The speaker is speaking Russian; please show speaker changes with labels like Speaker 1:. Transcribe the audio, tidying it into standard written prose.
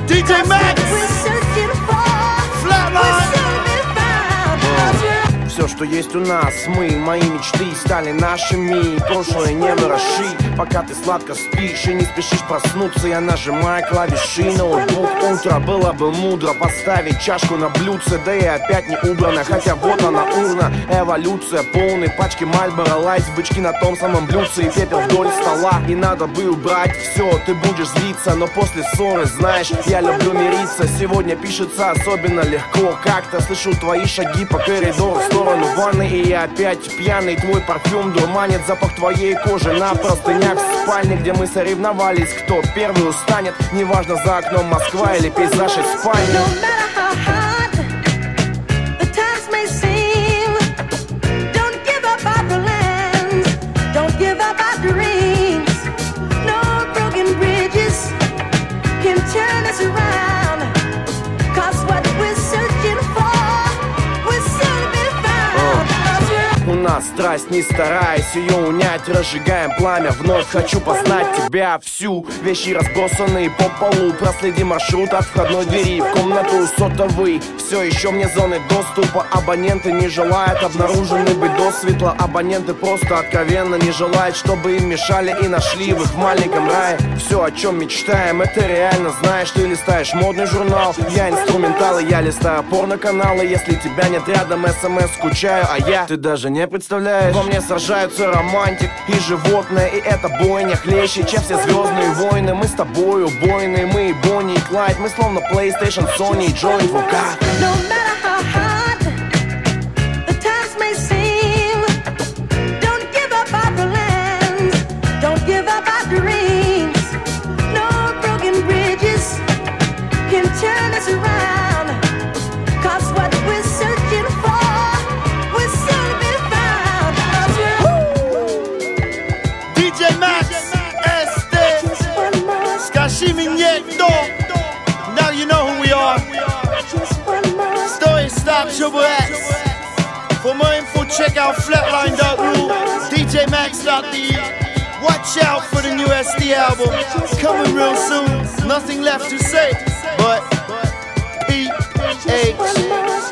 Speaker 1: DJ Max, Flatline.
Speaker 2: Все, что есть у нас, мы, мои мечты стали нашими. Прошлое не вороши, пока ты сладко спишь и не спешишь проснуться. Я нажимаю клавиши, ноутбук. Утро было бы мудро поставить чашку на блюдце, да и опять не убрано, хотя вот она урна. Эволюция полной пачки Marlboro Lights, бычки на том самом блюдце и пепел вдоль стола. И надо бы убрать все, ты будешь злиться, но после ссоры, знаешь, я люблю мириться. Сегодня пишется особенно легко, как-то слышу твои шаги по коридору в сторону ванны, и я опять пьяный. Твой парфюм дурманит, запах твоей кожи на простынях в спальне, где мы соревновались, кто первый устанет. Неважно, за окном Москва или пейзаж из спальни. Страсть, не стараясь ее унять, разжигаем пламя. Вновь хочу познать тебя всю. Вещи разбросанные по полу. Проследи маршрут от входной двери в комнату сотовый. Все еще мне зоны доступа. Абоненты не желают обнаружены быть досветло. Абоненты просто откровенно не желают, чтобы им мешали и нашли в их маленьком рае. Все, о чем мечтаем, это реально. Знаешь, ты листаешь модный журнал, я инструментал, и я листаю порно-каналы. Если тебя нет рядом, смс скучаю, а я, ты даже не представляешь, во мне сражаются романтик и животное, и это бойня хлеще, чем все звездные войны. Мы с тобой убойные, мы и Бонни и Клайд. Мы словно PlayStation, Sony и Joint VK.
Speaker 1: Now you know who we are. Story Stop Triple X. For more info, check out Flatline.ru, DJMax.de. Watch out for the new SD album coming real soon. Nothing left to say but PH.